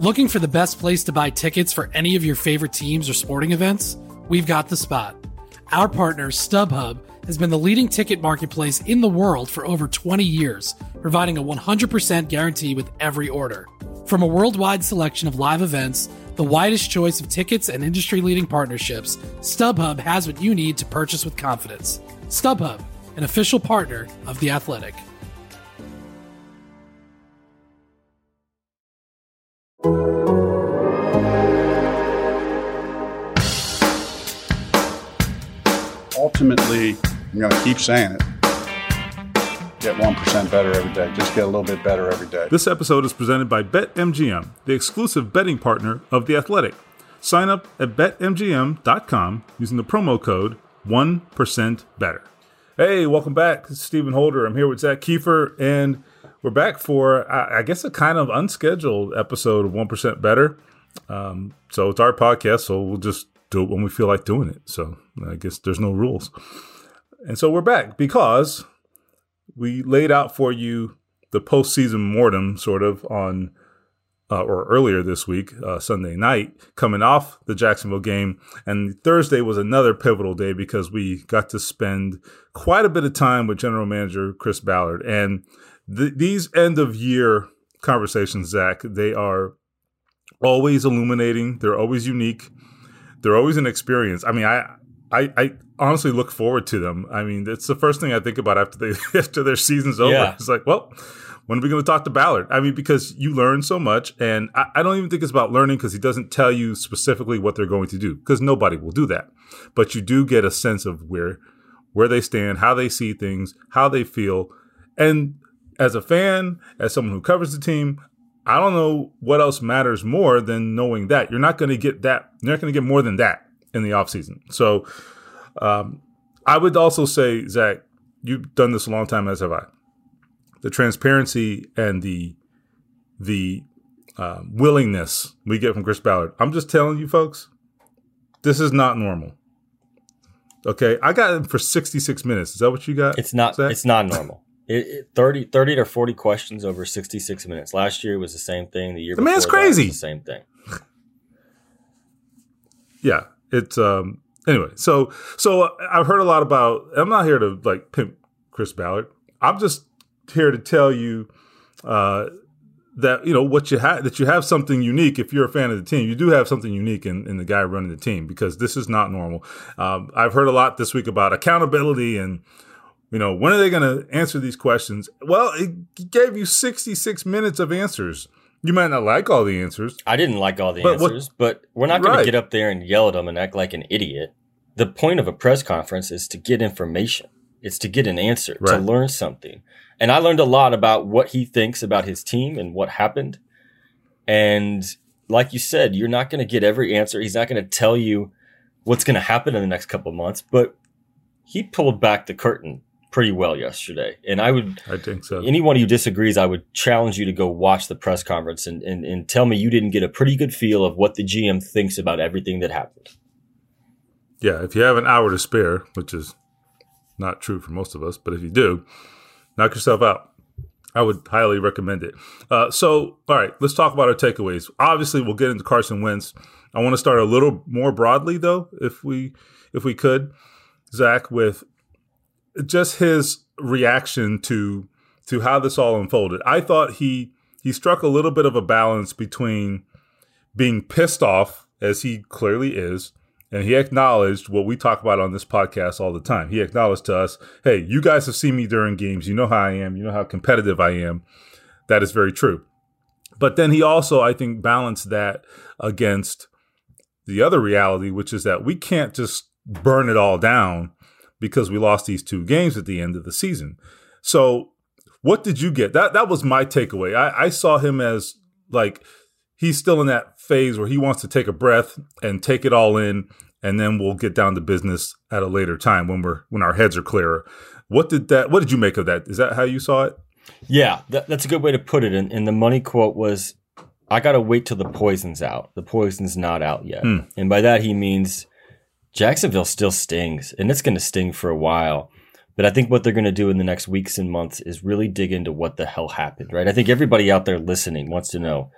Looking for the best place to buy tickets for any of your favorite teams or sporting events? We've got the spot. Our partner, StubHub, has been the leading ticket marketplace in the world for over 20 years, providing a 100% guarantee with every order. From a worldwide selection of live events, the widest choice of tickets and industry-leading partnerships, StubHub has what you need to purchase with confidence. StubHub, an official partner of The Athletic. Ultimately, I'm going to keep saying it. Get 1% better every day. Just get a little bit better every day. This episode is presented by BetMGM, the exclusive betting partner of The Athletic. Sign up at BetMGM.com using the promo code 1% better. Hey, welcome back. This is Stephen Holder. I'm here with Zach Kiefer, and we're back for, I guess, a kind of unscheduled episode of 1% better. So it's our podcast, so we'll just do it when we feel like doing it. So I guess there's no rules. And so we're back because we laid out for you the postseason mortem sort of on or earlier this week, Sunday night, coming off the Jacksonville game. And Thursday was another pivotal day because we got to spend quite a bit of time with General Manager Chris Ballard. And these end of year conversations, Zach, they are always illuminating. They're always unique. They're always an experience. I mean, I honestly look forward to them. I mean, it's the first thing I think about after their season's over. Yeah. It's like, well, when are we going to talk to Ballard? I mean, because you learn so much, and I don't even think it's about learning because he doesn't tell you specifically what they're going to do because nobody will do that. But you do get a sense of where they stand, how they see things, how they feel. And as a fan, as someone who covers the team, I don't know what else matters more than knowing that. You're not going to get that. You're not going to get more than that in the offseason. So I would also say, Zach, you've done this a long time, as have I. The transparency and the willingness we get from Chris Ballard. I'm just telling you, folks, this is not normal. Okay, I got him for 66 minutes. Is that what you got? It's not. Zach? It's not normal. 30 to 40 questions over 66 minutes. Last year was the same thing. The year before man's crazy. That was the same thing. Yeah, it's anyway. So I've heard a lot about. I'm not here to like pimp Chris Ballard. I'm just here to tell you that what you have, that you have something unique. If you're a fan of the team, you do have something unique in the guy running the team because this is not normal. I've heard a lot this week about accountability and. When are they going to answer these questions? Well, it gave you 66 minutes of answers. You might not like all the answers. I didn't like all the answers, but we're not going to get up there and yell at them and act like an idiot. The point of a press conference is to get information. It's to get an answer, to learn something. And I learned a lot about what he thinks about his team and what happened. And like you said, you're not going to get every answer. He's not going to tell you what's going to happen in the next couple of months, but he pulled back the curtain pretty well yesterday. And I think so. Anyone who disagrees, I would challenge you to go watch the press conference and tell me you didn't get a pretty good feel of what the GM thinks about everything that happened. Yeah, if you have an hour to spare, which is not true for most of us, but if you do, knock yourself out. I would highly recommend it. So, all right, let's talk about our takeaways. Obviously, we'll get into Carson Wentz. I want to start a little more broadly, though, if we could, Zach, with just his reaction to how this all unfolded. I thought he struck a little bit of a balance between being pissed off, as he clearly is, and he acknowledged what we talk about on this podcast all the time. He acknowledged to us, hey, you guys have seen me during games. You know how I am. You know how competitive I am. That is very true. But then he also, I think, balanced that against the other reality, which is that we can't just burn it all down because we lost these two games at the end of the season. So what did you get? That was my takeaway. I saw him as like he's still in that phase where he wants to take a breath and take it all in, and then we'll get down to business at a later time when our heads are clearer. What did you make of that? Is that how you saw it? Yeah, that's a good way to put it. And the money quote was, I got to wait till the poison's out. The poison's not out yet. And by that he means Jacksonville still stings, and it's going to sting for a while. But I think what they're going to do in the next weeks and months is really dig into what the hell happened, right? I think everybody out there listening wants to know,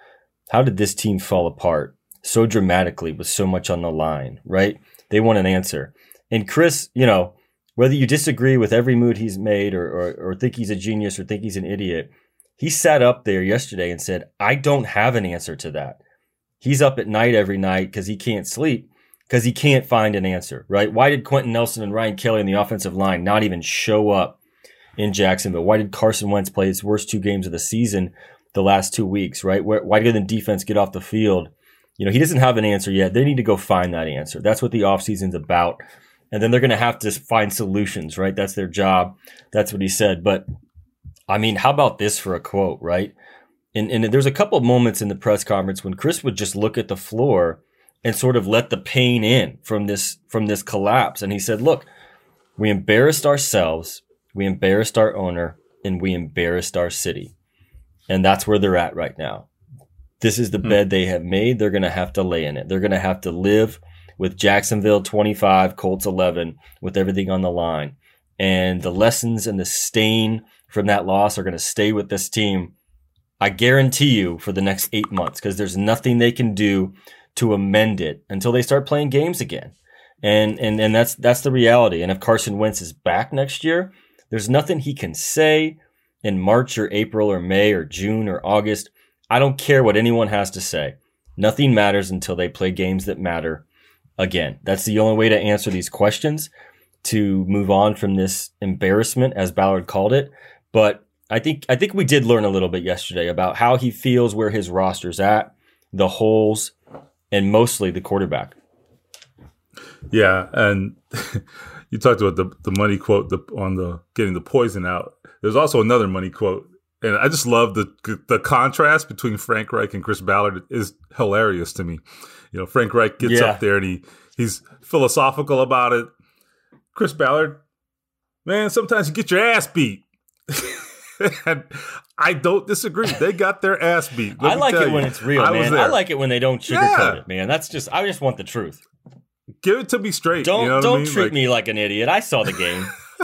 how did this team fall apart so dramatically with so much on the line, right? They want an answer. And Chris, whether you disagree with every move he's made or think he's a genius or think he's an idiot, he sat up there yesterday and said, I don't have an answer to that. He's up at night every night because he can't sleep because he can't find an answer, right? Why did Quentin Nelson and Ryan Kelly on the offensive line not even show up in Jacksonville? Why did Carson Wentz play his worst 2 games of the season the last 2 weeks, right? Why did the defense get off the field? He doesn't have an answer yet. They need to go find that answer. That's what the offseason's about. And then they're going to have to find solutions, right? That's their job. That's what he said. But, how about this for a quote, right? And there's a couple of moments in the press conference when Chris would just look at the floor and sort of let the pain in from this collapse. And he said, look, we embarrassed ourselves, we embarrassed our owner, and we embarrassed our city. And that's where they're at right now. This is the bed they have made. They're going to have to lay in it. They're going to have to live with Jacksonville 25, Colts 11, with everything on the line. And the lessons and the stain from that loss are going to stay with this team, I guarantee you, for the next 8 months, because there's nothing they can do to amend it until they start playing games again. And that's the reality. And if Carson Wentz is back next year, there's nothing he can say in March or April or May or June or August. I don't care what anyone has to say. Nothing matters until they play games that matter again. That's the only way to answer these questions, to move on from this embarrassment, as Ballard called it. But I think we did learn a little bit yesterday about how he feels, where his roster's at, the holes, and mostly the quarterback. Yeah, and you talked about the money quote on the getting the poison out. There's also another money quote, and I just love the contrast between Frank Reich and Chris Ballard is hilarious to me. Frank Reich gets up there and he's philosophical about it. Chris Ballard, man, sometimes you get your ass beat. And I don't disagree. They got their ass beat. I like it when it's real, man. I like it when they don't sugarcoat it, man. I just want the truth. Give it to me straight. Don't treat me like an idiot. I saw the game.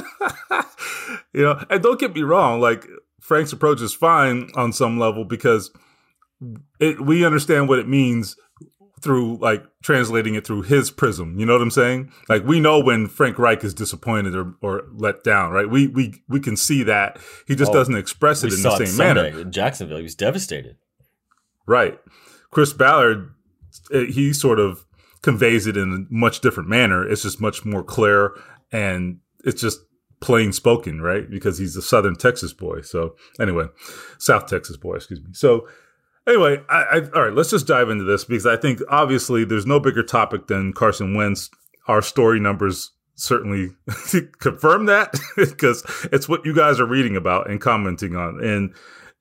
And don't get me wrong. Like, Frank's approach is fine on some level because we understand what it means through translating it through his prism. You know what I'm saying? Like, we know when Frank Reich is disappointed or let down, right? We can see that. He just doesn't express it in the same manner. In Jacksonville, he was devastated. Right. Chris Ballard, he sort of conveys it in a much different manner. It's just much more clear, and it's just plain spoken, right? Because he's a Southern Texas boy. So anyway, South Texas boy, excuse me. So anyway, all right, let's just dive into this, because I think obviously there's no bigger topic than Carson Wentz. Our story numbers certainly confirm that, because it's what you guys are reading about and commenting on. And,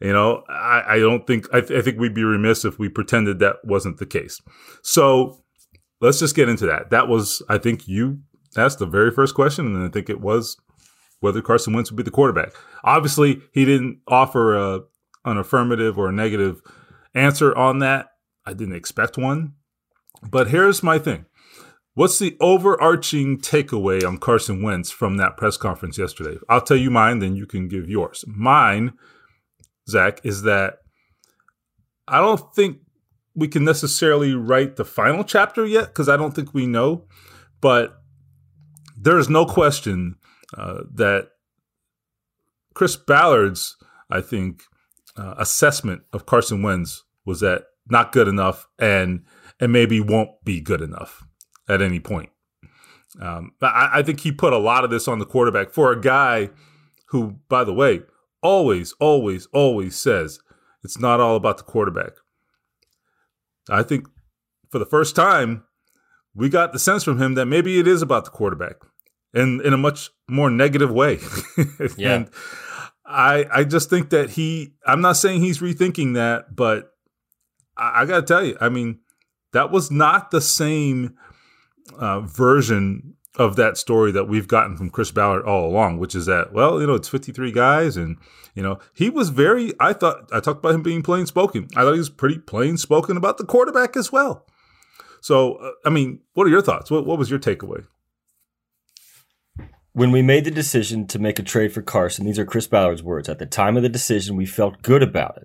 I don't think, I think we'd be remiss if we pretended that wasn't the case. So let's just get into that. That was, I think you asked the very first question, and I think it was whether Carson Wentz would be the quarterback. Obviously, he didn't offer an affirmative or a negative answer on that. I didn't expect one. But here's my thing. What's the overarching takeaway on Carson Wentz from that press conference yesterday? I'll tell you mine, then you can give yours. Mine, Zach, is that I don't think we can necessarily write the final chapter yet, because I don't think we know. But there is no question that Chris Ballard's, I think, assessment of Carson Wentz was that not good enough and maybe won't be good enough at any point. I think he put a lot of this on the quarterback for a guy who, by the way, always says it's not all about the quarterback. I think for the first time, we got the sense from him that maybe it is about the quarterback, and in a much more negative way. Yeah. And I just think that I'm not saying he's rethinking that, but I got to tell you, I mean, that was not the same version of that story that we've gotten from Chris Ballard all along, which is that, well, it's 53 guys. And, he was I talked about him being plain spoken. I thought he was pretty plain spoken about the quarterback as well. So, what are your thoughts? What was your takeaway? When we made the decision to make a trade for Carson, these are Chris Ballard's words. At the time of the decision, we felt good about it.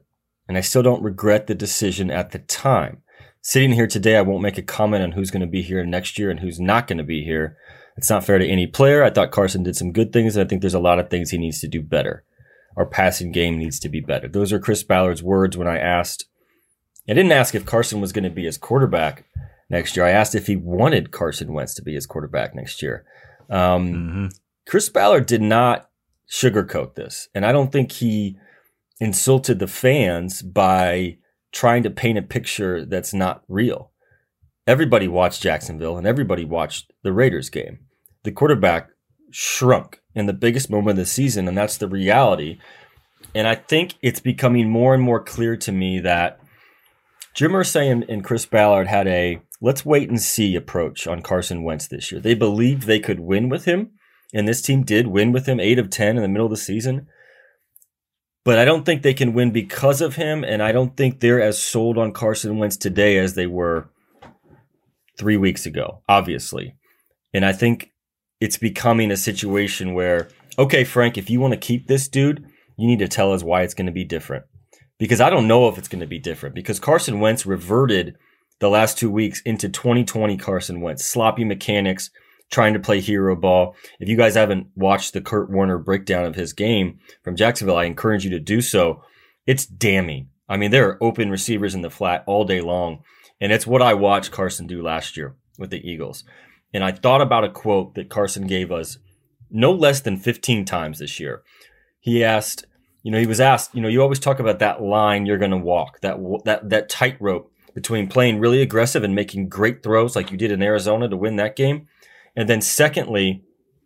and I still don't regret the decision at the time. Sitting here today, I won't make a comment on who's going to be here next year and who's not going to be here. It's not fair to any player. I thought Carson did some good things, and I think there's a lot of things he needs to do better. Our passing game needs to be better. Those are Chris Ballard's words when I didn't ask if Carson was going to be his quarterback next year. I asked if he wanted Carson Wentz to be his quarterback next year. Chris Ballard did not sugarcoat this, and I don't think he insulted the fans by trying to paint a picture that's not real. Everybody watched Jacksonville, and everybody watched the Raiders game. The quarterback shrunk in the biggest moment of the season, and that's the reality. And I think it's becoming more and more clear to me that Jim Irsay and Chris Ballard had a let's wait and see approach on Carson Wentz this year. They believed they could win with him, and this team did win with him, 8 of 10 in the middle of the season. But I don't think they can win because of him, and I don't think they're as sold on Carson Wentz today as they were 3 weeks ago, obviously. And I think it's becoming a situation where, okay, Frank, if you want to keep this dude, you need to tell us why it's going to be different. Because I don't know if it's going to be different, because Carson Wentz reverted the last 2 weeks into 2020 Carson Wentz, sloppy mechanics, trying to play hero ball. If you guys haven't watched the Kurt Warner breakdown of his game from Jacksonville, I encourage you to do so. It's damning. I mean, there are open receivers in the flat all day long, and it's what I watched Carson do last year with the Eagles. And I thought about a quote that Carson gave us no less than 15 times this year. He was asked, you always talk about that line you're going to walk, that tightrope between playing really aggressive and making great throws like you did in Arizona to win that game. And then secondly,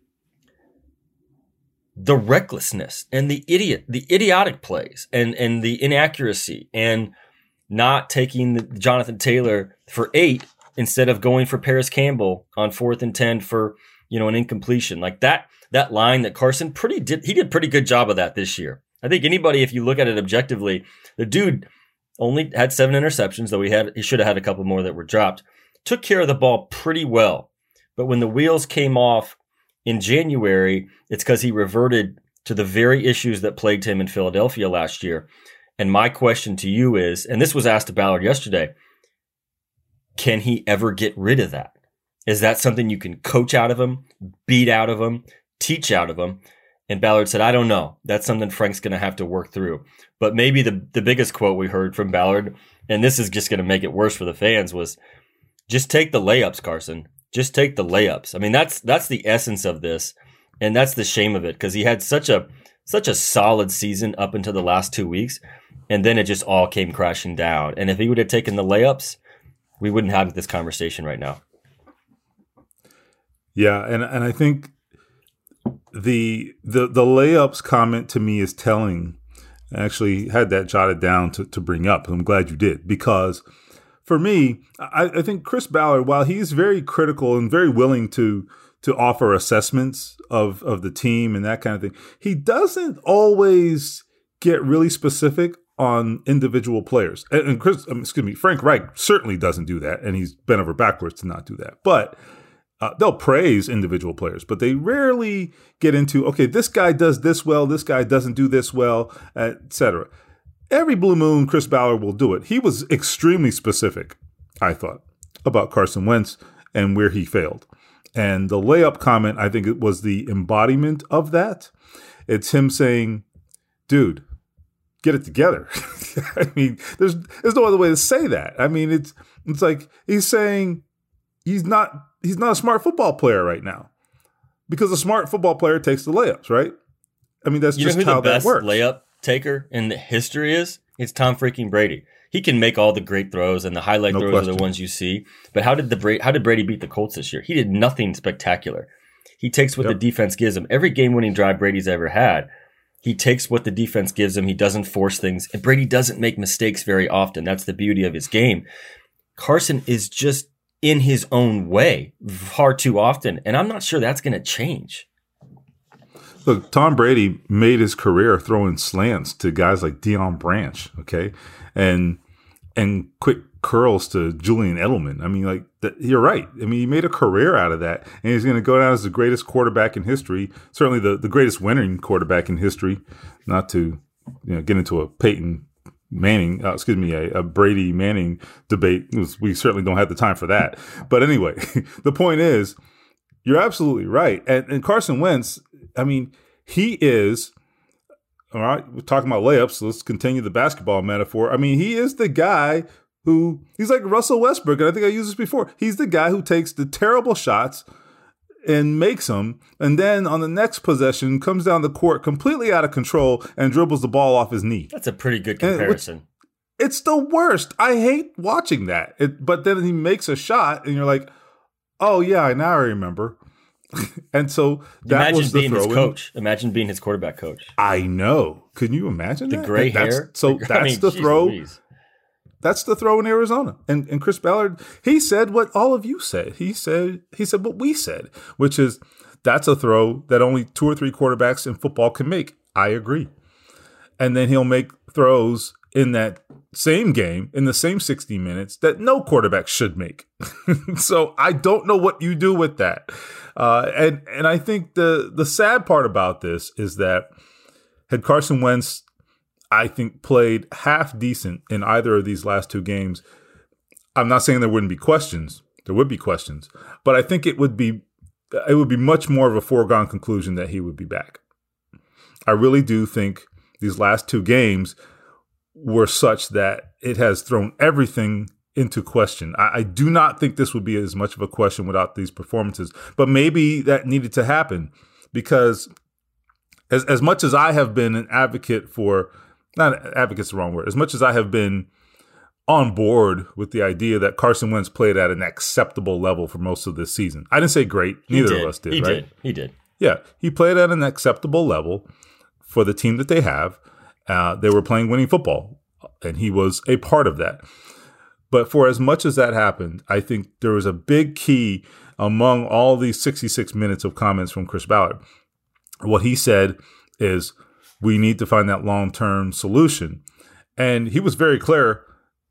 the recklessness and the idiotic plays and the inaccuracy and not taking Jonathan Taylor for 8 instead of going for Paris Campbell on 4th and 10 for, an incompletion. Like that line that Carson did a pretty good job of that this year. I think anybody, if you look at it objectively, the dude only had 7 interceptions, though he should have had a couple more that were dropped, took care of the ball pretty well. But when the wheels came off in January, it's because he reverted to the very issues that plagued him in Philadelphia last year. And my question to you is, and this was asked to Ballard yesterday, can he ever get rid of that? Is that something you can coach out of him, beat out of him, teach out of him? And Ballard said, I don't know. That's something Frank's going to have to work through. But maybe the biggest quote we heard from Ballard, and this is just going to make it worse for the fans, was just take the layups, Carson. Just take the layups. I mean, that's the essence of this, and that's the shame of it, because he had such a solid season up until the last 2 weeks, and then it just all came crashing down. And if he would have taken the layups, we wouldn't have this conversation right now. Yeah, and I think the layups comment to me is telling. I actually had that jotted down to bring up. I'm glad you did, because for me, I think Chris Ballard, while he's very critical and very willing to offer assessments of the team and that kind of thing, he doesn't always get really specific on individual players. And Frank Reich certainly doesn't do that, and he's bent over backwards to not do that. But they'll praise individual players, but they rarely get into, okay, this guy does this well, this guy doesn't do this well, etc. Every blue moon, Chris Ballard will do it. He was extremely specific, I thought, about Carson Wentz and where he failed. And the layup comment, I think it was the embodiment of that. It's him saying, dude, get it together. I mean, there's no other way to say that. I mean, it's like he's saying he's not a smart football player right now, because a smart football player takes the layups, right? I mean, that's just how that works. The best layup taker in the history is? It's Tom freaking Brady. He can make all the great throws, and the highlight throws are the ones you see. But how did Brady beat the Colts this year? He did nothing spectacular. He takes what the defense gives him. Every game-winning drive Brady's ever had, he takes what the defense gives him. He doesn't force things. And Brady doesn't make mistakes very often. That's the beauty of his game. Carson is just in his own way far too often, and I'm not sure that's going to change. Look, Tom Brady made his career throwing slants to guys like Deion Branch, okay, and quick curls to Julian Edelman. I mean, you're right. I mean, he made a career out of that, and he's going to go down as the greatest quarterback in history, certainly the greatest winning quarterback in history. Not to get into a Peyton a Brady Manning debate. We certainly don't have the time for that. But anyway, the point is, you're absolutely right. And Carson Wentz, I mean, he is, all right, we're talking about layups, so let's continue the basketball metaphor. I mean, he is the guy he's like Russell Westbrook, and I think I used this before. He's the guy who takes the terrible shots and makes them, and then on the next possession comes down the court completely out of control and dribbles the ball off his knee. That's a pretty good comparison. It's the worst. I hate watching that. But then he makes a shot, and you're like, oh, yeah, now I remember. And so that was the throw. His coach. Imagine being his quarterback coach. I know. Can you imagine the gray hair? That's the throw. Louise. That's the throw in Arizona. And Chris Ballard, he said what all of you said. He said what we said, which is that's a throw that only 2 or 3 quarterbacks in football can make. I agree. And then he'll make throws in that same game, in the same 60 minutes, that no quarterback should make. So I don't know what you do with that. And I think the sad part about this is that had Carson Wentz, I think, played half decent in either of these last 2 games, I'm not saying there wouldn't be questions. There would be questions. But I think it would be much more of a foregone conclusion that he would be back. I really do think these last 2 games were such that it has thrown everything into question. I do not think this would be as much of a question without these performances. But maybe that needed to happen because as much as I have been an advocate for – not advocate's the wrong word. As much as I have been on board with the idea that Carson Wentz played at an acceptable level for most of this season. I didn't say great. Neither of us did, right? He did. Yeah. He played at an acceptable level for the team that they have. They were playing winning football, and he was a part of that. But for as much as that happened, I think there was a big key among all these 66 minutes of comments from Chris Ballard. What he said is, we need to find that long-term solution. And he was very clear,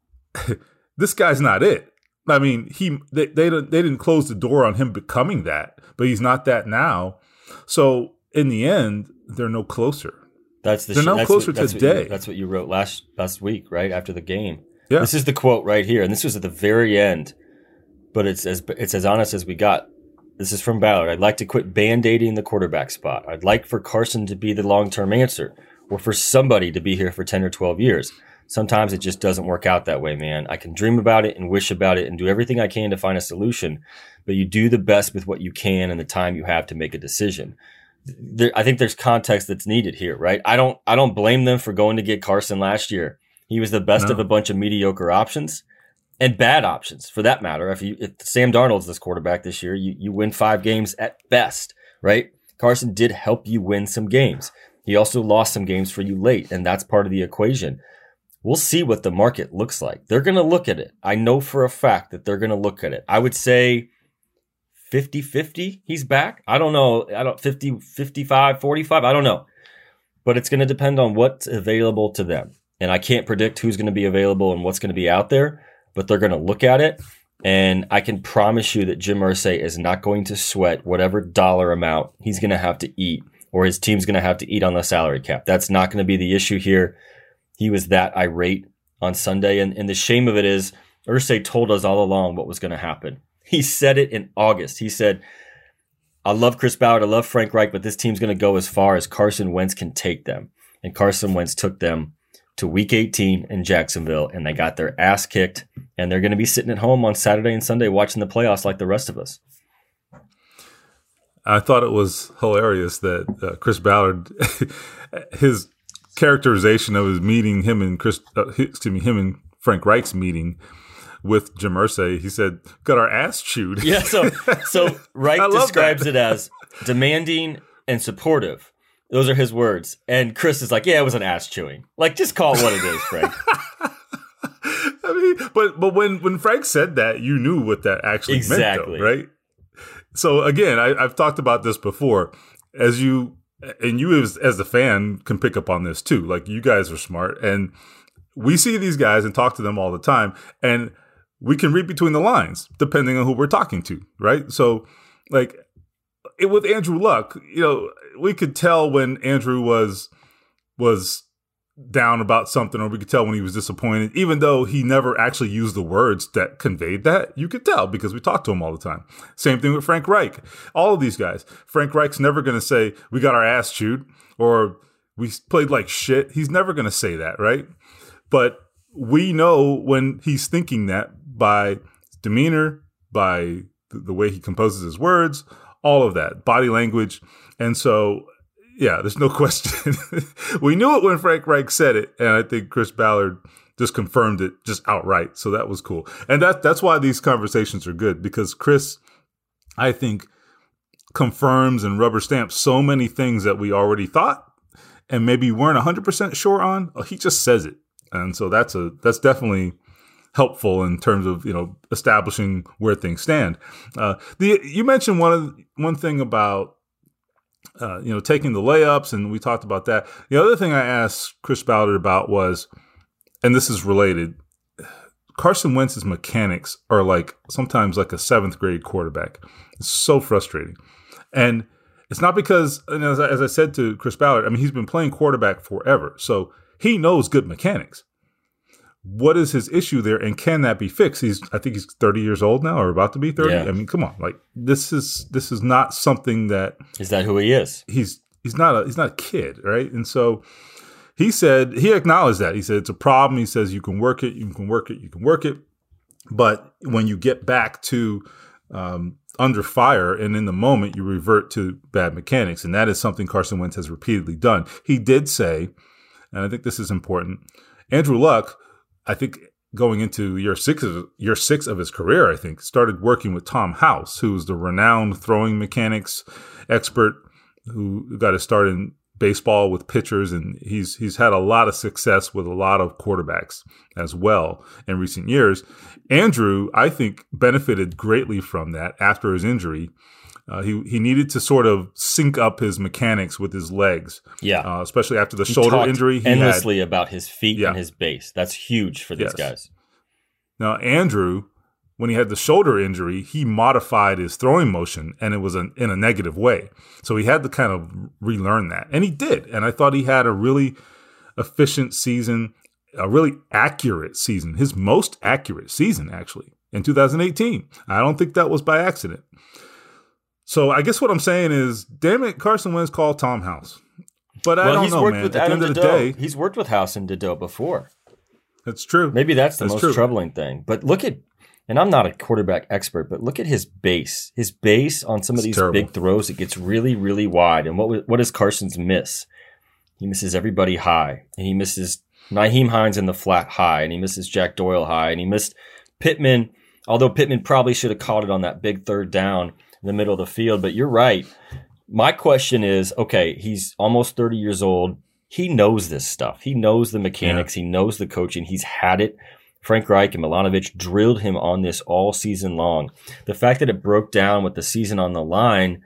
this guy's not it. I mean, they didn't close the door on him becoming that, but he's not that now. So in the end, they're no closer. They're no closer today. That's what you wrote last week, right after the game. Yeah. This is the quote right here, and this was at the very end, but it's as honest as we got. This is from Ballard. I'd like to quit band-aiding the quarterback spot. I'd like for Carson to be the long-term answer, or for somebody to be here for 10 or 12 years. Sometimes it just doesn't work out that way, man. I can dream about it and wish about it and do everything I can to find a solution, but you do the best with what you can and the time you have to make a decision. I think there's context that's needed here, right? I don't blame them for going to get Carson last year. He was the best of a bunch of mediocre options. And bad options, for that matter. If Sam Darnold's this quarterback this year, you win 5 games at best, right? Carson did help you win some games. He also lost some games for you late, and that's part of the equation. We'll see what the market looks like. They're going to look at it. I know for a fact that they're going to look at it. I would say 50-50 he's back. I don't know. 50, 55, 45. I don't know. But it's going to depend on what's available to them. And I can't predict who's going to be available and what's going to be out there. But they're going to look at it, and I can promise you that Jim Irsay is not going to sweat whatever dollar amount he's going to have to eat or his team's going to have to eat on the salary cap. That's not going to be the issue here. He was that irate on Sunday, and the shame of it is Irsay told us all along what was going to happen. He said it in August. He said, I love Chris Ballard, I love Frank Reich, but this team's going to go as far as Carson Wentz can take them. And Carson Wentz took them to Week 18 in Jacksonville, and they got their ass kicked, and they're going to be sitting at home on Saturday and Sunday watching the playoffs like the rest of us. I thought it was hilarious that Chris Ballard, his characterization of his meeting, him and Frank Reich's meeting with Jim Irsay, he said, got our ass chewed. Yeah, so Reich describes it as demanding and supportive. Those are his words. And Chris is like, yeah, it was an ass chewing. Like, just call it what it is, Frank. I mean, but when Frank said that, you knew what that actually meant, though, right? So again, I've talked about this before. As the fan can pick up on this too. Like, you guys are smart, and we see these guys and talk to them all the time, and we can read between the lines depending on who we're talking to, right? So, like, with Andrew Luck, we could tell when Andrew was down about something, or we could tell when he was disappointed, even though he never actually used the words that conveyed that. You could tell because we talk to him all the time. Same thing with Frank Reich. All of these guys. Frank Reich's never going to say, we got our ass chewed, or we played like shit. He's never going to say that, right? But we know when he's thinking that by his demeanor, by the way he composes his words, all of that, body language. And so, yeah, there's no question. We knew it when Frank Reich said it, and I think Chris Ballard just confirmed it just outright. So that was cool. And that's why these conversations are good, because Chris, I think, confirms and rubber stamps so many things that we already thought and maybe weren't 100% sure on. He just says it. And so that's definitely helpful in terms of, establishing where things stand. You mentioned one thing about taking the layups, and we talked about that. The other thing I asked Chris Ballard about was, and this is related, Carson Wentz's mechanics are sometimes like a 7th grade quarterback. It's so frustrating. And it's not because, as I said to Chris Ballard, I mean, he's been playing quarterback forever, so he knows good mechanics. What is his issue there, and can that be fixed? I think he's 30 years old now, or about to be 30. Yeah. I mean, come on, this is not something that is that who he is. He's not a kid, right? And so he acknowledged that. He said it's a problem. He says you can work it, but when you get back to under fire and in the moment, you revert to bad mechanics, and that is something Carson Wentz has repeatedly done. He did say, and I think this is important, Andrew Luck, I think going into year six of his career, I think, started working with Tom House, who was the renowned throwing mechanics expert who got his start in baseball with pitchers, and he's had a lot of success with a lot of quarterbacks as well in recent years. Andrew, I think, benefited greatly from that after his injury. He needed to sort of sync up his mechanics with his legs. Yeah. Especially after the shoulder injury. He endlessly about his feet and his base. That's huge for these guys. Now, Andrew, when he had the shoulder injury, he modified his throwing motion, and it was in a negative way. So he had to kind of relearn that. And he did. And I thought he had a really efficient season, a really accurate season, his most accurate season, actually, in 2018. I don't think that was by accident. So I guess what I'm saying is, damn it, Carson Wentz called Tom House. But I don't know, man. At the end of the day, he's worked with House and Dedeaux before. That's true. Maybe that's the most troubling thing. But look at, and I'm not a quarterback expert, but look at his base. His base on some of these big throws, it gets really, really wide. And what does Carson's miss? He misses everybody high. And he misses Nyheim Hines in the flat high. And he misses Jack Doyle high. And he missed Pittman, although Pittman probably should have caught it on that big third down in the middle of the field. But you're right. My question is, okay, he's almost 30 years old. He knows this stuff. He knows the mechanics. Yeah. He knows the coaching. He's had it. Frank Reich and Milanovic drilled him on this all season long. The fact that it broke down with the season on the line,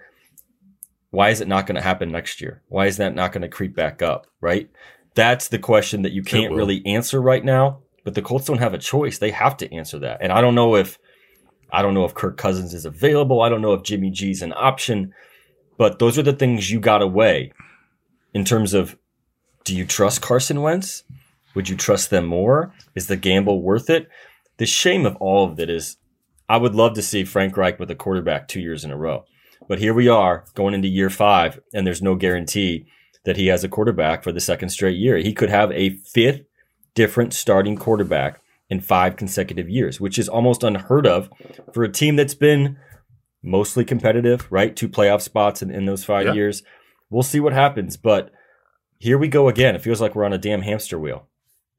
why is it not going to happen next year? Why is that not going to creep back up, right? That's the question that you can't really answer right now, but the Colts don't have a choice. They have to answer that. And I don't know if Kirk Cousins is available. I don't know if Jimmy G's an option, but those are the things you got to weigh in terms of, do you trust Carson Wentz? Would you trust them more? Is the gamble worth it? The shame of all of it is, I would love to see Frank Reich with a quarterback 2 years in a row. But here we are going into year 5, and there's no guarantee that he has a quarterback for the second straight year. He could have a 5th different starting quarterback in 5 consecutive years, which is almost unheard of for a team that's been mostly competitive, right? 2 playoff spots in those 5 years. We'll see what happens, but here we go again. It feels like we're on a damn hamster wheel.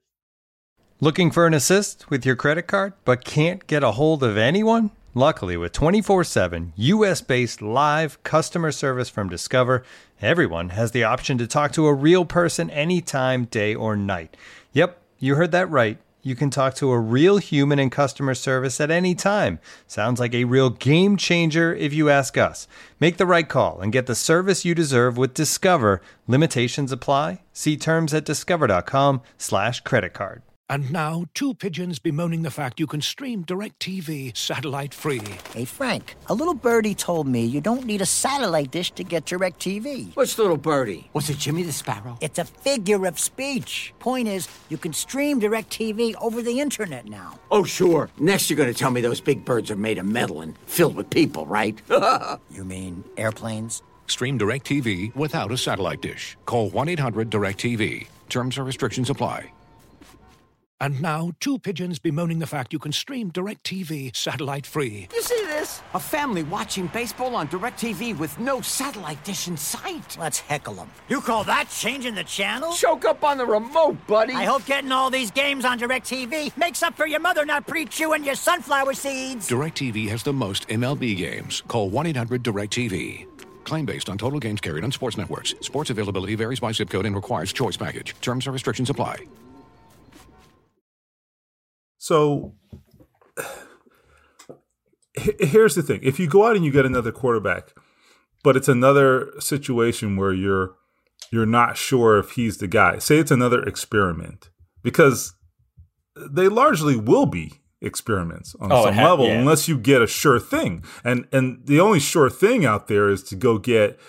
Looking for an assist with your credit card, but can't get a hold of anyone? Luckily, with 24/7 U.S.-based live customer service from Discover, everyone has the option to talk to a real person anytime, day or night. Yep, you heard that right. You can talk to a real human in customer service at any time. Sounds like a real game changer if you ask us. Make the right call and get the service you deserve with Discover. Limitations apply. See terms at discover.com/creditcard. And now, two pigeons bemoaning the fact you can stream DirecTV satellite-free. Hey, Frank, a little birdie told me you don't need a satellite dish to get DirecTV. Which little birdie? Was it Jimmy the Sparrow? It's a figure of speech. Point is, you can stream DirecTV over the internet now. Oh, sure. Next you're going to tell me those big birds are made of metal and filled with people, right? You mean airplanes? Stream DirecTV without a satellite dish. Call 1-800-DirecTV. Terms and restrictions apply. And now, two pigeons bemoaning the fact you can stream DirecTV satellite-free. You see this? A family watching baseball on DirecTV with no satellite dish in sight. Let's heckle them. You call that changing the channel? Choke up on the remote, buddy. I hope getting all these games on DirecTV makes up for your mother not pre-chewing your sunflower seeds. DirecTV has the most MLB games. Call 1-800-DirecTV. Claim based on total games carried on sports networks. Sports availability varies by zip code and requires choice package. Terms and restrictions apply. So here's the thing. If you go out and you get another quarterback, but it's another situation where you're not sure if he's the guy, say it's another experiment, because they largely will be experiments on some level, unless you get a sure thing. And the only sure thing out there is to go get,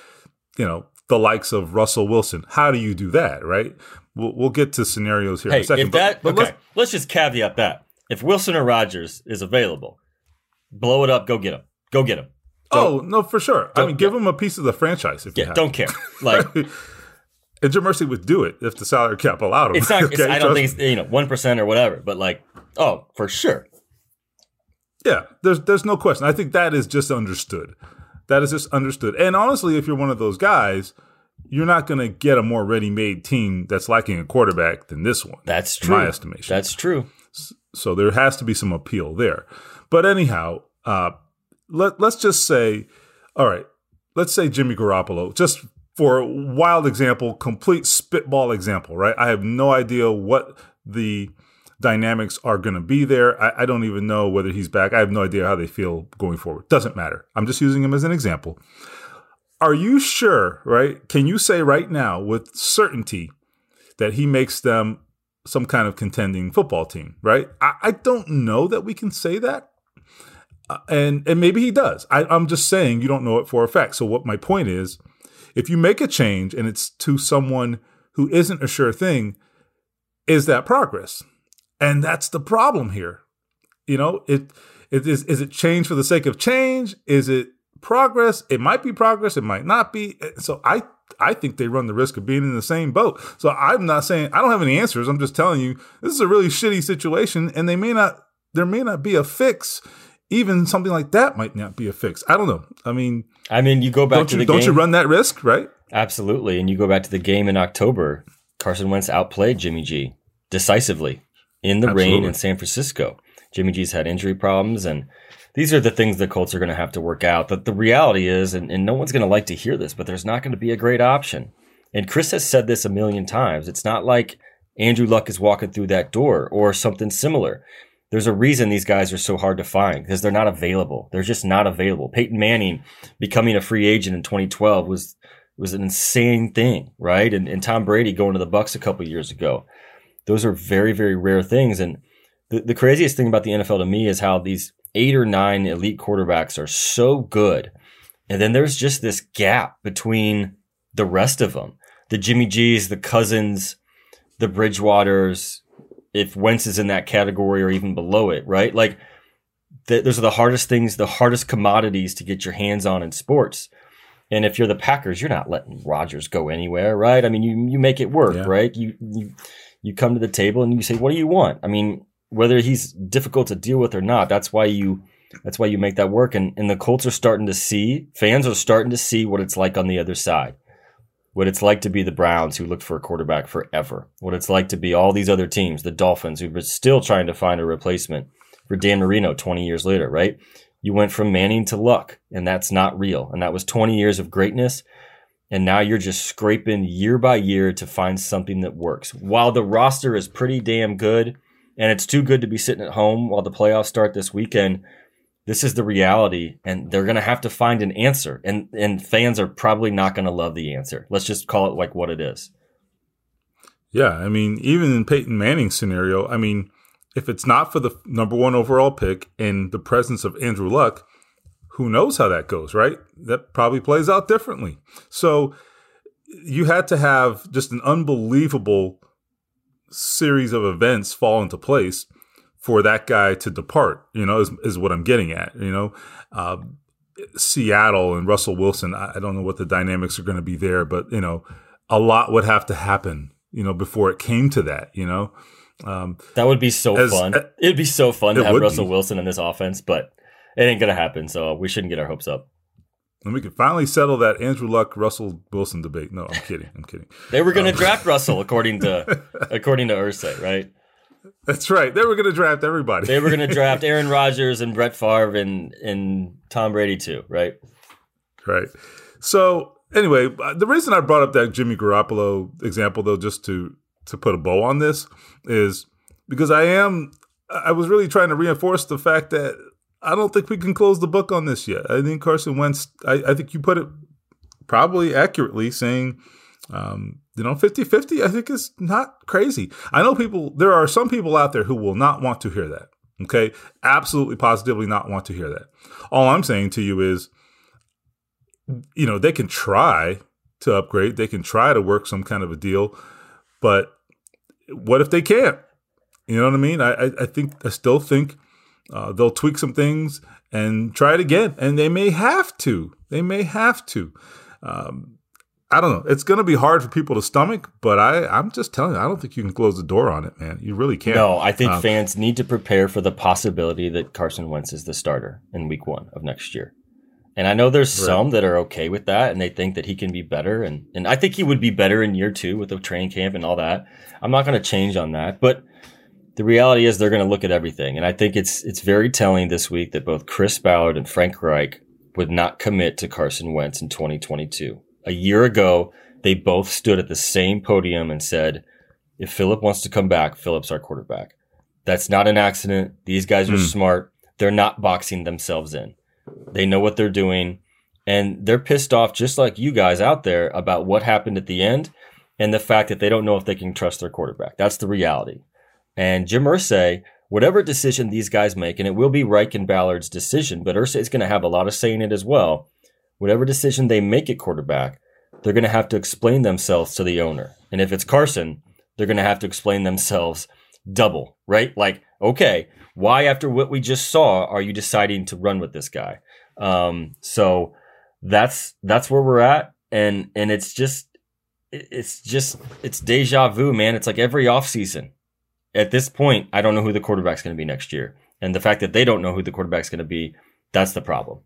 the likes of Russell Wilson. How do you do that, right? We'll get to scenarios here in a second. Let's just caveat that. If Wilson or Rodgers is available, blow it up, go get him. Go get him. No, for sure. I mean, give him a piece of the franchise if you have. Don't care. Like, and Jim Irsay would do it if the salary cap allowed him. It's not. Okay, I don't think it's 1% or whatever, but for sure. Yeah, there's no question. I think that is just understood. That is just understood. And honestly, if you're one of those guys, you're not going to get a more ready-made team that's lacking a quarterback than this one. That's true. In my estimation. That's true. So there has to be some appeal there. But anyhow, let's just say, all right, let's say Jimmy Garoppolo, just for a wild example, complete spitball example, right? I have no idea what the dynamics are going to be there. I don't even know whether he's back. I have no idea how they feel going forward. Doesn't matter. I'm just using him as an example. Are you sure, right? Can you say right now with certainty that he makes them some kind of contending football team, right? I don't know that we can say that. And maybe he does. I'm just saying you don't know it for a fact. So what my point is, if you make a change and it's to someone who isn't a sure thing, is that progress? And that's the problem here. Is it change for the sake of change? Is it progress? It might be progress. It might not be. So I think they run the risk of being in the same boat. So I'm not saying I don't have any answers. I'm just telling you this is a really shitty situation, and there may not be a fix. Even something like that might not be a fix. I don't know. I mean, you go back to the game. Don't you run that risk, right? Absolutely. And you go back to the game in October. Carson Wentz outplayed Jimmy G decisively in the rain in San Francisco. Jimmy G's had injury problems, and these are the things the Colts are going to have to work out. But the reality is, and no one's going to like to hear this, but there's not going to be a great option. And Chris has said this a million times. It's not like Andrew Luck is walking through that door or something similar. There's a reason these guys are so hard to find, because they're not available. They're just not available. Peyton Manning becoming a free agent in 2012 was an insane thing, right? And Tom Brady going to the Bucs a couple years ago. Those are very, very rare things. And the craziest thing about the NFL to me is how these 8 or 9 elite quarterbacks are so good. And then there's just this gap between the rest of them. The Jimmy G's, the Cousins, the Bridgewaters, if Wentz is in that category or even below it, right? Like, those are the hardest things, the hardest commodities to get your hands on in sports. And if you're the Packers, you're not letting Rodgers go anywhere, right? I mean, you make it work, right? You come to the table and you say, what do you want? I mean, whether he's difficult to deal with or not, that's why you make that work. And the Colts are starting to see, fans are starting to see what it's like on the other side. What it's like to be the Browns, who looked for a quarterback forever. What it's like to be all these other teams, the Dolphins, who were still trying to find a replacement for Dan Marino 20 years later, right? You went from Manning to Luck, and that's not real. And that was 20 years of greatness. And now you're just scraping year by year to find something that works. While the roster is pretty damn good, and it's too good to be sitting at home while the playoffs start this weekend, this is the reality, and they're going to have to find an answer. And fans are probably not going to love the answer. Let's just call it like what it is. Yeah, I mean, even in Peyton Manning's scenario, I mean, if it's not for the number 1 overall pick and the presence of Andrew Luck, who knows how that goes, right? That probably plays out differently. So you had to have just an unbelievable series of events fall into place for that guy to depart, is what I'm getting at, Seattle and Russell Wilson, I don't know what the dynamics are going to be there, but, a lot would have to happen, before it came to that, that would be so fun. It'd be so fun to have Russell Wilson in this offense, but it ain't going to happen, so we shouldn't get our hopes up. And we could finally settle that Andrew Luck, Russell Wilson debate. No, I'm kidding. They were going to draft Russell, according to Irsay, right? That's right. They were going to draft everybody. They were going to draft Aaron Rodgers and Brett Favre and Tom Brady too, right? Right. So anyway, the reason I brought up that Jimmy Garoppolo example, though, just to put a bow on this, is because I was really trying to reinforce the fact that I don't think we can close the book on this yet. I think Carson Wentz, I think you put it probably accurately, saying, 50-50, I think is not crazy. I know there are some people out there who will not want to hear that. Okay. Absolutely, positively not want to hear that. All I'm saying to you is, they can try to upgrade. They can try to work some kind of a deal, but what if they can't? You know what I mean? I still think they'll tweak some things and try it again, and they may have to. I don't know. It's going to be hard for people to stomach, but I'm just telling you, I don't think you can close the door on it, man. You really can't. No, I think fans need to prepare for the possibility that Carson Wentz is the starter in week 1 of next year. And I know there's some that are okay with that, and they think that he can be better. And I think he would be better in year 2 with the training camp and all that. I'm not going to change on that, but the reality is they're going to look at everything. And I think it's very telling this week that both Chris Ballard and Frank Reich would not commit to Carson Wentz in 2022. A year ago, they both stood at the same podium and said, if Phillip wants to come back, Phillip's our quarterback. That's not an accident. These guys are smart. They're not boxing themselves in. They know what they're doing. And they're pissed off, just like you guys out there, about what happened at the end and the fact that they don't know if they can trust their quarterback. That's the reality. And Jim Irsay, whatever decision these guys make, and it will be Reich and Ballard's decision, but Irsay is going to have a lot of say in it as well. Whatever decision they make at quarterback, they're going to have to explain themselves to the owner. And if it's Carson, they're going to have to explain themselves double, right? Like, okay, why after what we just saw are you deciding to run with this guy? So that's where we're at. And it's deja vu, man. It's like every offseason. At this point, I don't know who the quarterback's going to be next year. And the fact that they don't know who the quarterback's going to be, that's the problem.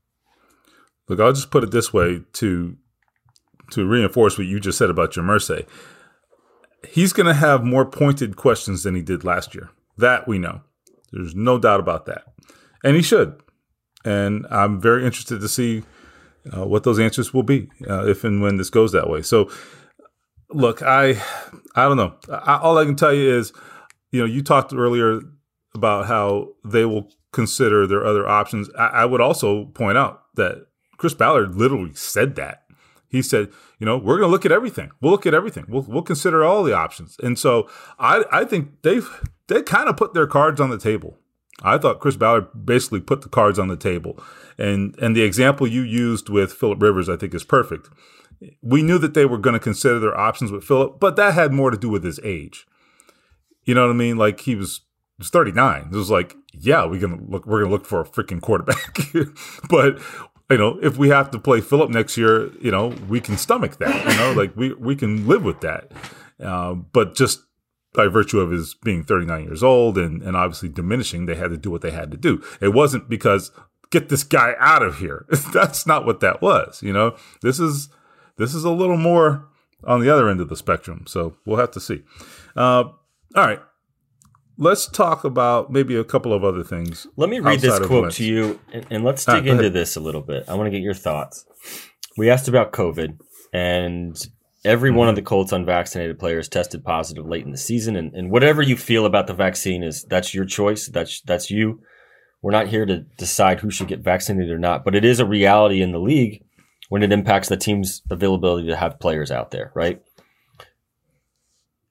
Look, I'll just put it this way to reinforce what you just said about Jim Irsay. He's going to have more pointed questions than he did last year. That we know. There's no doubt about that. And he should. And I'm very interested to see what those answers will be if and when this goes that way. So, look, I don't know. All I can tell you is, you talked earlier about how they will consider their other options. I would also point out that Chris Ballard literally said that. He said, we're going to look at everything. We'll look at everything. We'll consider all the options. And so I think they kind of put their cards on the table. I thought Chris Ballard basically put the cards on the table. And the example you used with Phillip Rivers, I think, is perfect. We knew that they were going to consider their options with Phillip, but that had more to do with his age. You know what I mean? Like he was 39. It was like, yeah, we're going to look for a freaking quarterback. But if we have to play Phillip next year, we can stomach that. Like we can live with that. But just by virtue of his being 39 years old and obviously diminishing, they had to do what they had to do. It wasn't because get this guy out of here. That's not what that was. This is a little more on the other end of the spectrum. So we'll have to see. All right. Let's talk about maybe a couple of other things. Let me read this quote to you, and let's dig into this a little bit. I want to get your thoughts. We asked about COVID, and every one of the Colts unvaccinated players tested positive late in the season. And whatever you feel about the vaccine that's your choice. That's you. We're not here to decide who should get vaccinated or not, but it is a reality in the league when it impacts the team's availability to have players out there, right?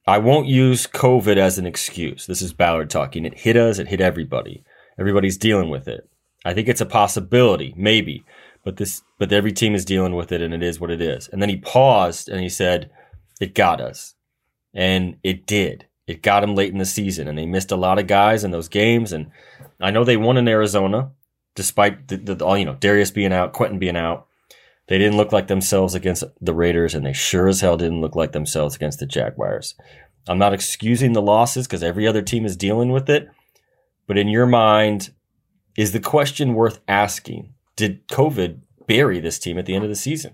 I won't use COVID as an excuse. This is Ballard talking. It hit us. It hit everybody. Everybody's dealing with it. I think it's a possibility, maybe, but every team is dealing with it, and it is what it is. And then he paused and he said, "It got us," and it did. It got them late in the season, and they missed a lot of guys in those games. And I know they won in Arizona, despite Darius being out, Quentin being out. They didn't look like themselves against the Raiders, and they sure as hell didn't look like themselves against the Jaguars. I'm not excusing the losses because every other team is dealing with it. But in your mind, is the question worth asking? Did COVID bury this team at the end of the season?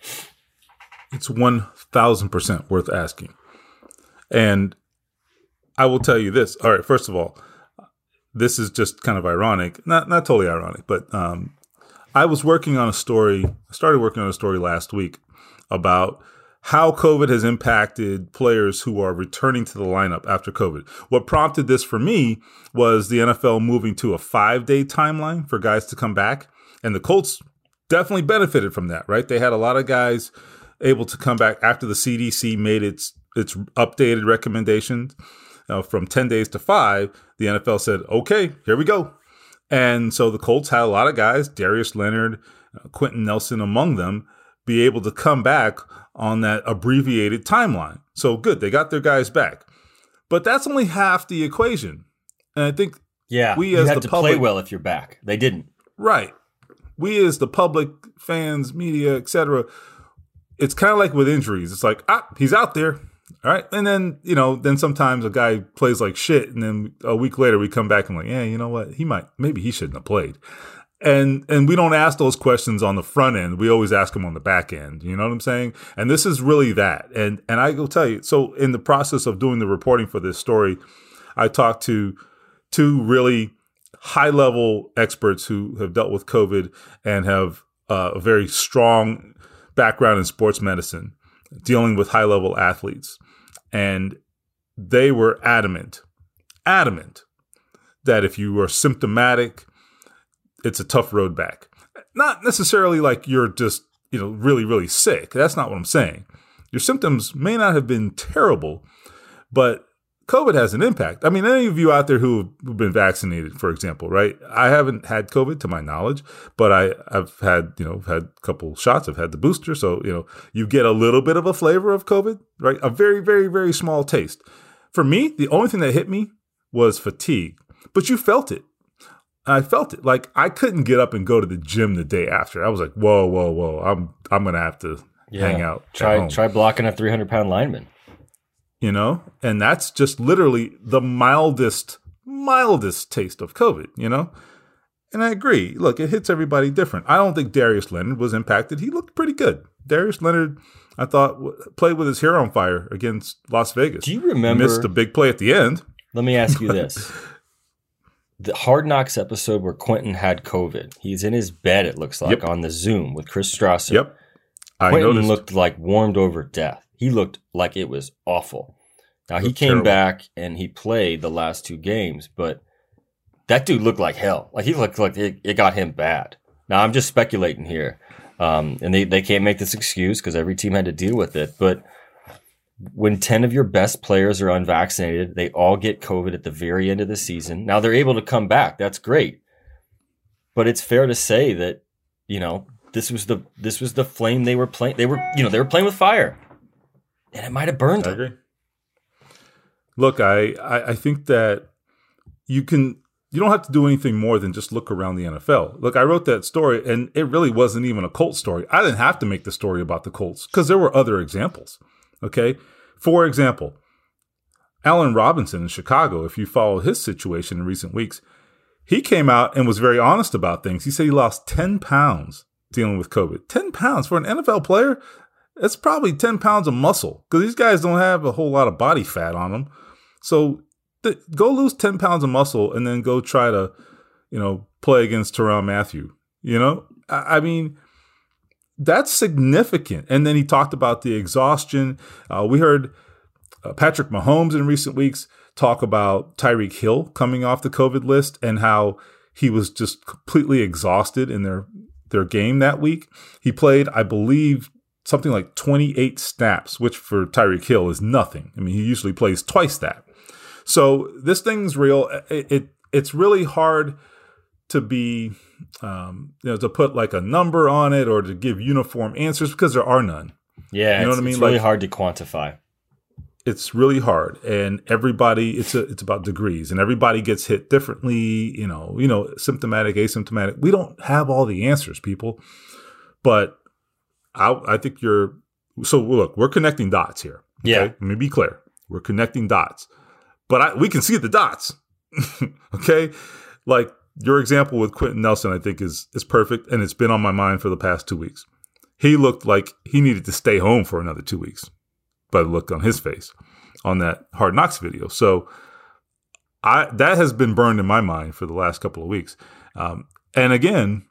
It's 1,000% worth asking. And I will tell you this. All right, first of all, this is just kind of ironic. Not totally ironic, but I was working on a story. I started working on a story last week about how COVID has impacted players who are returning to the lineup after COVID. What prompted this for me was the NFL moving to a 5-day timeline for guys to come back. And the Colts definitely benefited from that, right? They had a lot of guys able to come back after the CDC made its updated recommendations from 10 days to 5. The NFL said, okay, here we go. And so the Colts had a lot of guys, Darius Leonard, Quentin Nelson among them, be able to come back on that abbreviated timeline. So good, they got their guys back. But that's only half the equation. And I think we as the public play well if you're back. They didn't. Right. We as the public, fans, media, etc., it's kind of like with injuries. It's like, he's out there. All right. And then, then sometimes a guy plays like shit. And then a week later we come back and like, yeah, you know what? Maybe he shouldn't have played. And we don't ask those questions on the front end. We always ask them on the back end. You know what I'm saying? And this is really that. And I will tell you, so in the process of doing the reporting for this story, I talked to two really high level experts who have dealt with COVID and have a very strong background in sports medicine, dealing with high level athletes. And they were adamant that if you are symptomatic, it's a tough road back. Not necessarily like you're just, really, really sick. That's not what I'm saying. Your symptoms may not have been terrible, but COVID has an impact. I mean, any of you out there who've been vaccinated, for example, right? I haven't had COVID to my knowledge, but I've had, had a couple shots. I've had the booster. So, you get a little bit of a flavor of COVID, right? A very, very, very small taste. For me, the only thing that hit me was fatigue, but you felt it. I felt it. Like I couldn't get up and go to the gym the day after. I was like, whoa. I'm going to have to hang out. Try blocking a 300-pound lineman. And that's just literally the mildest taste of COVID, And I agree. Look, it hits everybody different. I don't think Darius Leonard was impacted. He looked pretty good. Darius Leonard, I thought, played with his hair on fire against Las Vegas. Do you remember? Missed a big play at the end. Let me ask you this. The Hard Knocks episode where Quentin had COVID. He's in his bed, it looks like, on the Zoom with Chris Strasser. Yep. Quentin looked like warmed over death. He looked like it was awful. Now, he came back and he played the last 2 games, but that dude looked like hell. Like he looked like it got him bad. Now, I'm just speculating here. And they can't make this excuse because every team had to deal with it. But when 10 of your best players are unvaccinated, they all get COVID at the very end of the season. Now they're able to come back. That's great. But it's fair to say that, this was the flame they were playing. They were playing with fire. And it might have burned them. I agree. Look, I think that you don't have to do anything more than just look around the NFL. Look, I wrote that story and it really wasn't even a Colts story. I didn't have to make the story about the Colts because there were other examples. Okay. For example, Allen Robinson in Chicago, if you follow his situation in recent weeks, he came out and was very honest about things. He said he lost 10 pounds dealing with COVID. 10 pounds for an NFL player? That's probably 10 pounds of muscle because these guys don't have a whole lot of body fat on them. So go lose 10 pounds of muscle and then go try to, play against Tyrann Mathieu. I mean, that's significant. And then he talked about the exhaustion. We heard Patrick Mahomes in recent weeks talk about Tyreek Hill coming off the COVID list and how he was just completely exhausted in their game that week. He played, I believe, something like 28 snaps, which for Tyreek Hill is nothing. I mean, he usually plays twice that. So this thing's real. It's really hard to be, to put like a number on it or to give uniform answers because there are none. Yeah, you know what I mean? It's really hard to quantify. It's really hard, and everybody. It's about degrees, and everybody gets hit differently. Symptomatic, asymptomatic. We don't have all the answers, people. But I think you're. So look, we're connecting dots here. Okay? Yeah, let me be clear. We're connecting dots, but we can see the dots. Okay, like your example with Quentin Nelson, I think is perfect, and it's been on my mind for the past 2 weeks. He looked like he needed to stay home for another 2 weeks by the look on his face on that Hard Knocks video. So that has been burned in my mind for the last couple of weeks. And again,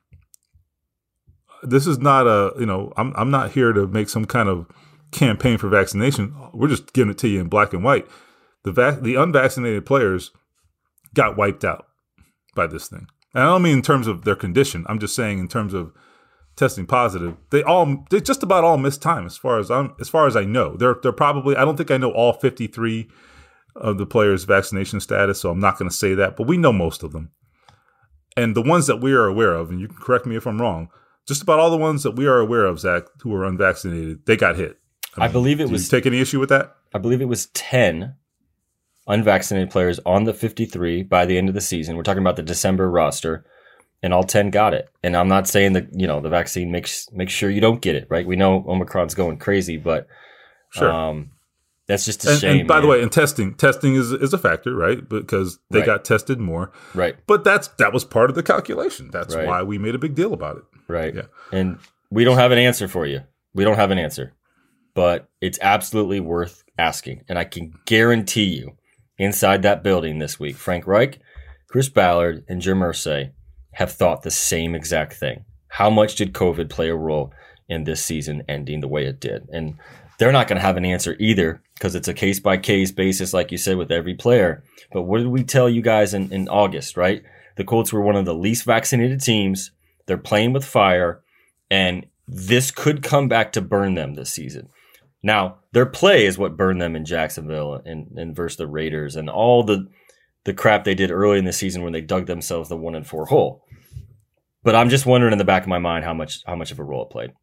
this is not I'm not here to make some kind of campaign for vaccination. We're just giving it to you in black and white. The unvaccinated players got wiped out by this thing. And I don't mean in terms of their condition. I'm just saying in terms of testing positive. They just about all missed time as far as I know. They're probably, I don't think I know all 53 of the players' vaccination status, so I'm not going to say that, but we know most of them. And the ones that we are aware of, and you can correct me if I'm wrong, just about all the ones that we are aware of, Zach, who are unvaccinated, they got hit. I believe it was. Do you take any issue with that? I believe it was 10 unvaccinated players on the 53 by the end of the season. We're talking about the December roster, and all 10 got it. And I'm not saying that, the vaccine makes sure you don't get it, right? We know Omicron's going crazy, but sure. That's just a shame. And by the way, and testing is a factor, right? Because they got tested more. Right. But that was part of the calculation. That's why we made a big deal about it. Right. Yeah. And we don't have an answer for you. We don't have an answer. But it's absolutely worth asking. And I can guarantee you, inside that building this week, Frank Reich, Chris Ballard, and Jim Irsay have thought the same exact thing. How much did COVID play a role in this season ending the way it did? And they're not going to have an answer either because it's a case-by-case basis, like you said, with every player. But what did we tell you guys in August, right? The Colts were one of the least vaccinated teams. They're playing with fire, and this could come back to burn them this season. Now, their play is what burned them in Jacksonville and versus the Raiders and all the crap they did early in the season when they dug themselves the 1-4 hole. But I'm just wondering in the back of my mind how much of a role it played.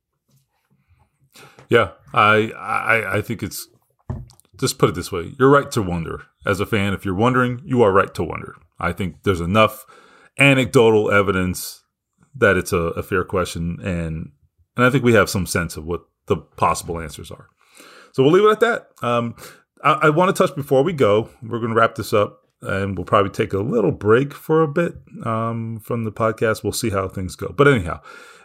Yeah, I think it's, just put it this way. You're right to wonder. As a fan, if you're wondering, you are right to wonder. I think there's enough anecdotal evidence that it's a fair question, and I think we have some sense of what the possible answers are. So we'll leave it at that. I want to touch before we go. We're going to wrap this up, and we'll probably take a little break for a bit from the podcast. We'll see how things go. But anyhow,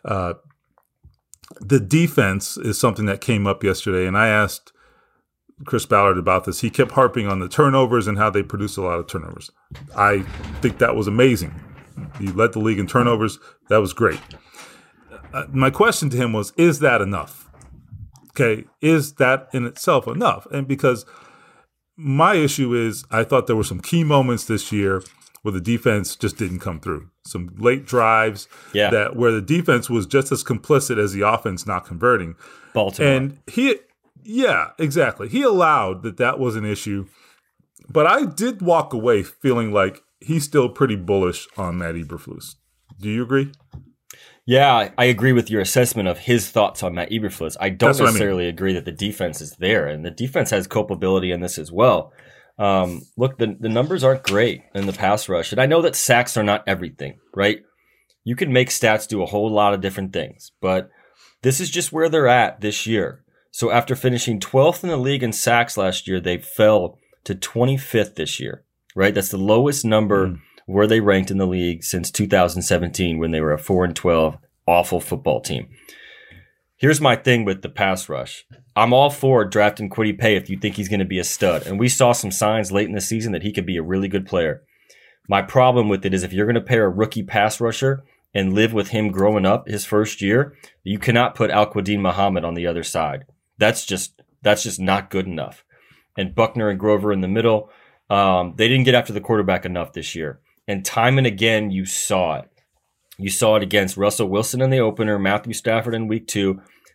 the defense is something that came up yesterday, and I asked Chris Ballard about this. He kept harping on the turnovers and how they produce a lot of turnovers. I think that was amazing. He led the league in turnovers. That was great. My question to him was, is that enough? Okay, is that in itself enough? And because my issue is I thought there were some key moments this year where the defense just didn't come through. Some late drives that where the defense was just as complicit as the offense not converting. Baltimore. And exactly. He allowed that was an issue. But I did walk away feeling like he's still pretty bullish on Matt Eberflus. Do you agree? Yeah, I agree with your assessment of his thoughts on Matt Eberflus. I don't necessarily agree that the defense is there, and the defense has culpability in this as well. Look, the numbers aren't great in the pass rush, and I know that sacks are not everything, right? You can make stats do a whole lot of different things, but this is just where they're at this year. So after finishing 12th in the league in sacks last year, they fell to 25th this year, right? That's the lowest number where they ranked in the league since 2017 when they were a 4-12 awful football team. Here's my thing with the pass rush. I'm all for drafting Kwity Paye if you think he's going to be a stud. And we saw some signs late in the season that he could be a really good player. My problem with it is if you're going to pair a rookie pass rusher and live with him growing up his first year, you cannot put Al-Quadin Muhammad on the other side. That's just not good enough. And Buckner and Grover in the middle, they didn't get after the quarterback enough this year. And time and again, you saw it. You saw it against Russell Wilson in the opener, Matthew Stafford in week 2.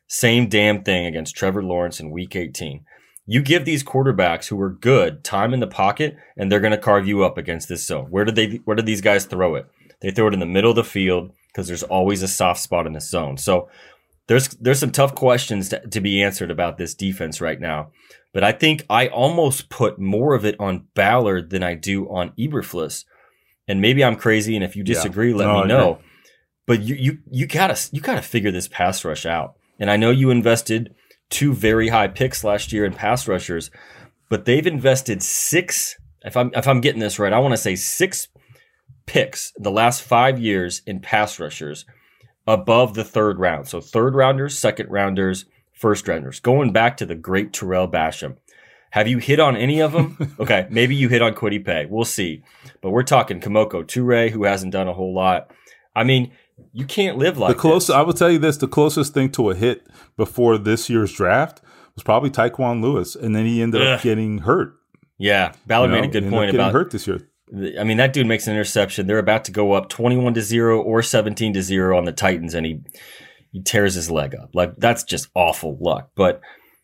Same damn thing against Trevor Lawrence in week 18. You give these quarterbacks who are good time in the pocket, and they're going to carve you up against this zone. Where do these guys throw it? They throw it in the middle of the field because there's always a soft spot in this zone. So there's some tough questions to be answered about this defense right now. But I think I almost put more of it on Ballard than I do on Eberflus. And maybe I'm crazy, and if you disagree, let me know. But you gotta figure this pass rush out. And I know you invested 2 very high picks last year in pass rushers, but they've invested 6. If I'm getting this right, I want to say 6 picks the last 5 years in pass rushers above the 3rd round. So 3rd rounders, 2nd rounders, 1st rounders. Going back to the great Terrell Basham. Have you hit on any of them? Okay, maybe you hit on Kwity Paye. We'll see. But we're talking Kemoko Turay, who hasn't done a whole lot. I mean, you can't live like this. I will tell you this, the closest thing to a hit before this year's draft was probably Tyquan Lewis, and then he ended up getting hurt. Yeah, Ballard made a good point about hurt this year. I mean, that dude makes an interception. They're about to go up 21-0 or 17-0 on the Titans, and he tears his leg up. Like, that's just awful luck. But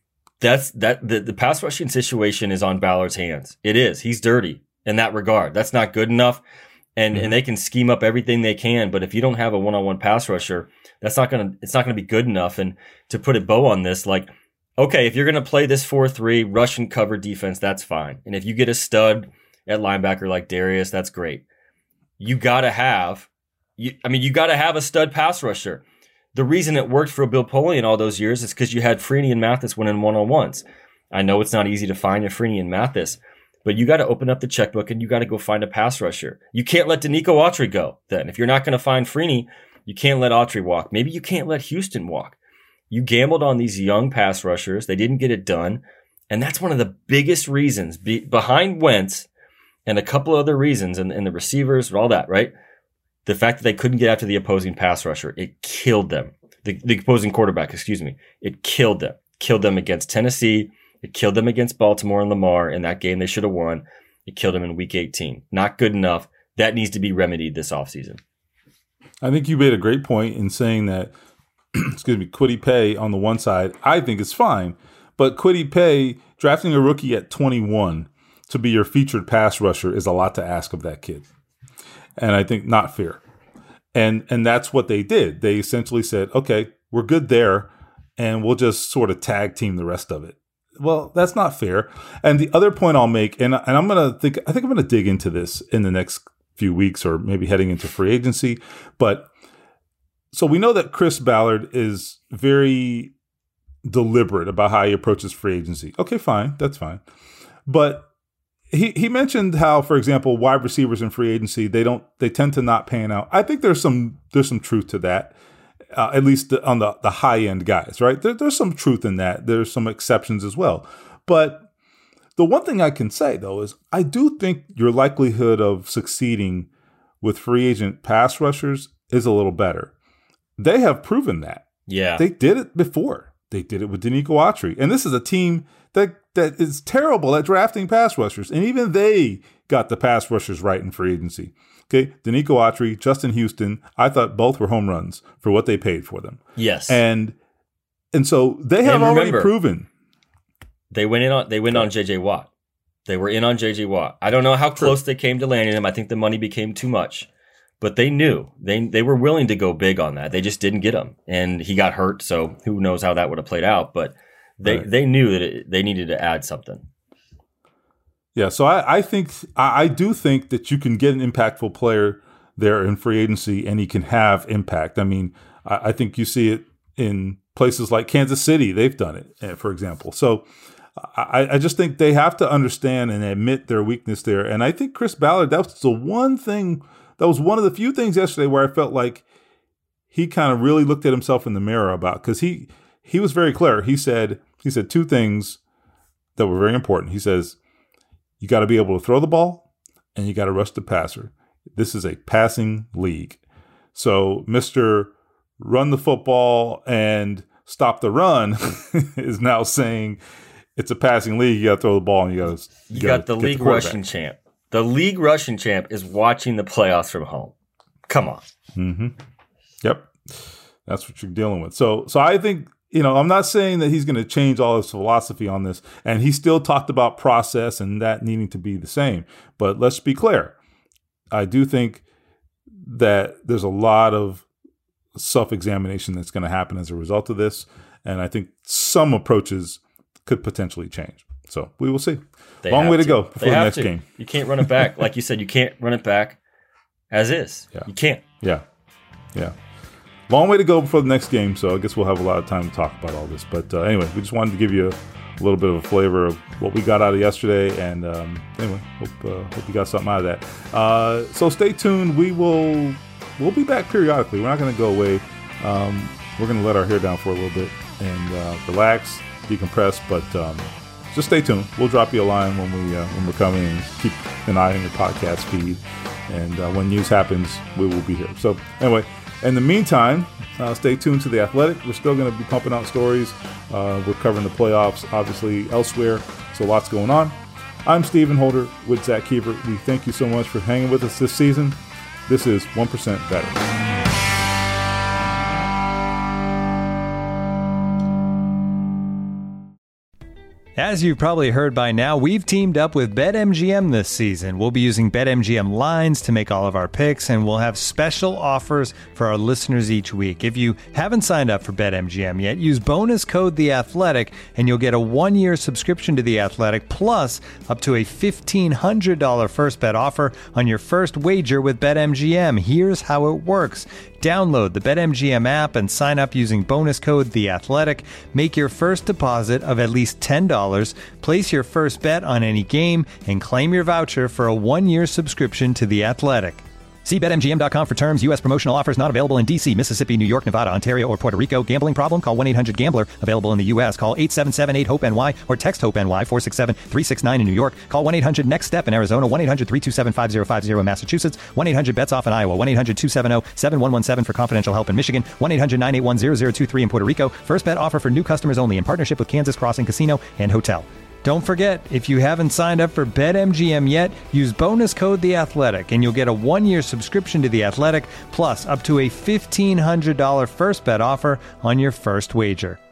the pass rushing situation is on Ballard's hands. It is. He's dirty in that regard. That's not good enough. And they can scheme up everything they can, but if you don't have a one-on-one pass rusher, it's not gonna be good enough. And to put a bow on this, like, okay, if you're gonna play this 4-3 rush and cover defense, that's fine. And if you get a stud at linebacker like Darius, that's great. You gotta have a stud pass rusher. The reason it worked for Bill Polian all those years is because you had Freeney and Mathis winning one-on-ones. I know it's not easy to find a Freeney and Mathis, but you got to open up the checkbook and you got to go find a pass rusher. You can't let Danico Autry go then. If you're not going to find Freeney, you can't let Autry walk. Maybe you can't let Houston walk. You gambled on these young pass rushers. They didn't get it done. And that's one of the biggest reasons behind Wentz and a couple other reasons and the receivers and all that, right? The fact that they couldn't get after the opposing pass rusher, it killed them. The opposing quarterback, it killed them. Killed them against Tennessee. It killed them against Baltimore and Lamar in that game they should have won. It killed them in week 18. Not good enough. That needs to be remedied this offseason. I think you made a great point in saying that, Kwity Paye on the one side, I think is fine. But Kwity Paye, drafting a rookie at 21 to be your featured pass rusher is a lot to ask of that kid. And I think not fair. And that's what they did. They essentially said, okay, we're good there, and we'll just sort of tag team the rest of it. Well, that's not fair. And the other point I'll make, and I think I'm going to dig into this in the next few weeks or maybe heading into free agency. But so we know that Chris Ballard is very deliberate about how he approaches free agency. Okay, fine. That's fine. But he mentioned how, for example, wide receivers in free agency, they tend to not pan out. I think there's some truth to that. At least on the high-end guys, right? There's some truth in that. There's some exceptions as well. But the one thing I can say, though, is I do think your likelihood of succeeding with free agent pass rushers is a little better. They have proven that. Yeah. They did it before. They did it with Danico Autry. And this is a team that is terrible at drafting pass rushers. And even they got the pass rushers right in free agency. Okay, Danico Autry, Justin Houston, I thought both were home runs for what they paid for them. Yes. And so they have already proven. They went on JJ Watt. They were in on JJ Watt. I don't know how close they came to landing him. I think the money became too much. But they knew. They were willing to go big on that. They just didn't get him. And he got hurt, so who knows how that would have played out. But they knew that they needed to add something. Yeah, so I do think that you can get an impactful player there in free agency, and he can have impact. I mean, I think you see it in places like Kansas City. They've done it, for example. So I just think they have to understand and admit their weakness there. And I think Chris Ballard, that was one of the few things yesterday where I felt like he kind of really looked at himself in the mirror about, because he was very clear. He said 2 things that were very important. He says, you got to be able to throw the ball, and you got to rush the passer. This is a passing league. So Mr. Run the football and stop the run is now saying it's a passing league. You got to throw the ball, and you got the league rushing champ. The league rushing champ is watching the playoffs from home. Come on. Mm-hmm. Yep. That's what you're dealing with. So I think I'm not saying that he's going to change all his philosophy on this, and he still talked about process and that needing to be the same. But let's be clear. I do think that there's a lot of self-examination that's going to happen as a result of this, and I think some approaches could potentially change. So we will see. Long way to go before the next game. You can't run it back. Like you said, you can't run it back as is. Yeah. You can't. Yeah. Long way to go before the next game, so I guess we'll have a lot of time to talk about all this. But anyway, we just wanted to give you a little bit of a flavor of what we got out of yesterday, and anyway, hope you got something out of that. So stay tuned. We'll be back periodically. We're not going to go away. We're going to let our hair down for a little bit and relax, decompress, but just stay tuned. We'll drop you a line when we're coming, and keep an eye on your podcast feed. And when news happens, we will be here. So anyway, in the meantime, stay tuned to The Athletic. We're still going to be pumping out stories. We're covering the playoffs, obviously, elsewhere. So lots going on. I'm Stephen Holder with Zach Keever. We thank you so much for hanging with us this season. This is 1% Better. As you've probably heard by now, we've teamed up with BetMGM this season. We'll be using BetMGM lines to make all of our picks, and we'll have special offers for our listeners each week. If you haven't signed up for BetMGM yet, use bonus code The Athletic, and you'll get a 1-year subscription to The Athletic, plus up to a $1,500 first bet offer on your first wager with BetMGM. Here's how it works. Download the BetMGM app and sign up using bonus code The Athletic. Make your first deposit of at least $10. Place your first bet on any game and claim your voucher for a 1-year subscription to The Athletic. See BetMGM.com for terms. U.S. promotional offers not available in D.C., Mississippi, New York, Nevada, Ontario, or Puerto Rico. Gambling problem? Call 1-800-GAMBLER. Available in the U.S. Call 877-8-HOPE-NY or text HOPE-NY 467-369 in New York. Call 1-800-NEXT-STEP in Arizona. 1-800-327-5050 in Massachusetts. 1-800-BETS-OFF in Iowa. 1-800-270-7117 for confidential help in Michigan. 1-800-981-0023 in Puerto Rico. First bet offer for new customers only in partnership with Kansas Crossing Casino and Hotel. Don't forget, if you haven't signed up for BetMGM yet, use bonus code The Athletic, and you'll get a 1-year subscription to The Athletic, plus up to a $1,500 first bet offer on your first wager.